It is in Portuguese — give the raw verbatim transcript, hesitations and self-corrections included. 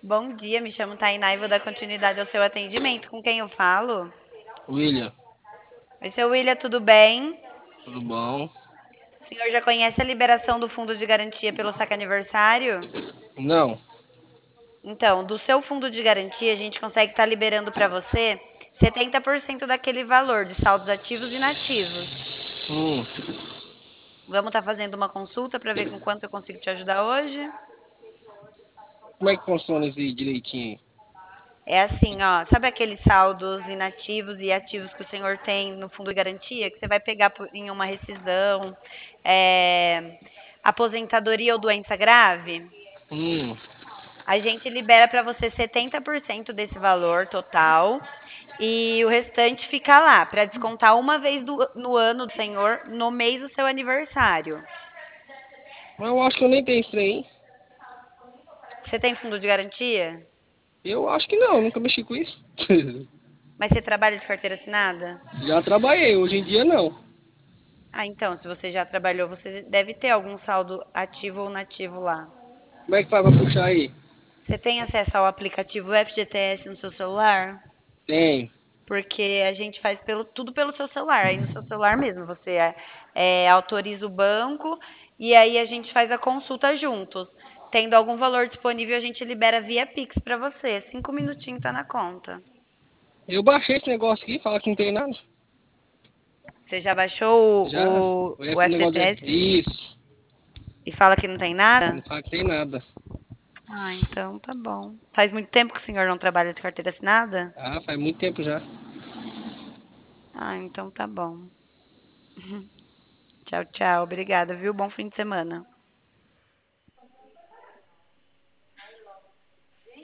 Bom dia, me chamo Tainá e vou dar continuidade ao seu atendimento. Com quem eu falo? William, Oi, seu William, tudo bem? tudo bom? O senhor já conhece a liberação do fundo de garantia pelo saque aniversário? Não. Então, do seu fundo de garantia, a gente consegue estar liberando para você setenta por cento daquele valor de saldos ativos e inativos. Hum, Vamos estar fazendo uma consulta para ver com quanto eu consigo te ajudar hoje? como é que funciona isso aí direitinho? É assim, ó, sabe aqueles saldos inativos e ativos que o senhor tem no fundo de garantia, que você vai pegar por- em uma rescisão, é, aposentadoria ou doença grave? Hum, A gente libera para você setenta por cento desse valor total e o restante fica lá para descontar uma vez do- no ano do senhor, no mês do seu aniversário. mas eu acho que eu nem tenho isso aí. Você tem fundo de garantia? Eu acho que não, nunca mexi com isso. Mas você trabalha de carteira assinada? Já trabalhei, hoje em dia não. Ah, então, se você já trabalhou, você deve ter algum saldo ativo ou nativo lá. Como é que faz pra puxar aí? Você tem acesso ao aplicativo F G T S no seu celular? Tem. Porque a gente faz pelo, tudo pelo seu celular, aí no seu celular mesmo. Você é, é, autoriza o banco e aí a gente faz a consulta juntos. Tendo algum valor disponível, a gente libera via Pix para você. Cinco minutinhos tá na conta. Eu baixei esse negócio aqui, fala que não tem nada. Você já baixou Já, o, o o, o F- o negócio de... F G T S Isso, e fala que não tem não nada? fala que tem nada. Ah, então tá bom. Faz muito tempo que o senhor não trabalha de carteira assinada? Ah, faz muito tempo já. Ah, então tá bom. Tchau, tchau. Obrigada, viu? Bom fim de semana.